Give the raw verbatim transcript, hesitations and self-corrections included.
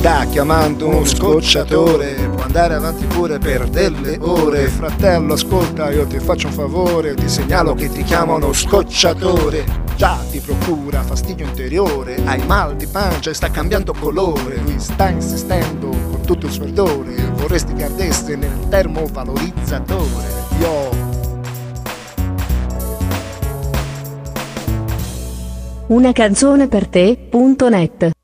sta chiamando uno scocciatore, può andare avanti pure per delle ore. Fratello ascolta, io ti faccio un favore, ti segnalo che ti chiamano scocciatore. Già ti procura fastidio interiore, hai mal di pancia e sta cambiando colore. Lui sta insistendo con tutto il suo ardore, vorresti che ardesse nel termovalorizzatore. Yo. Una canzone per te punto net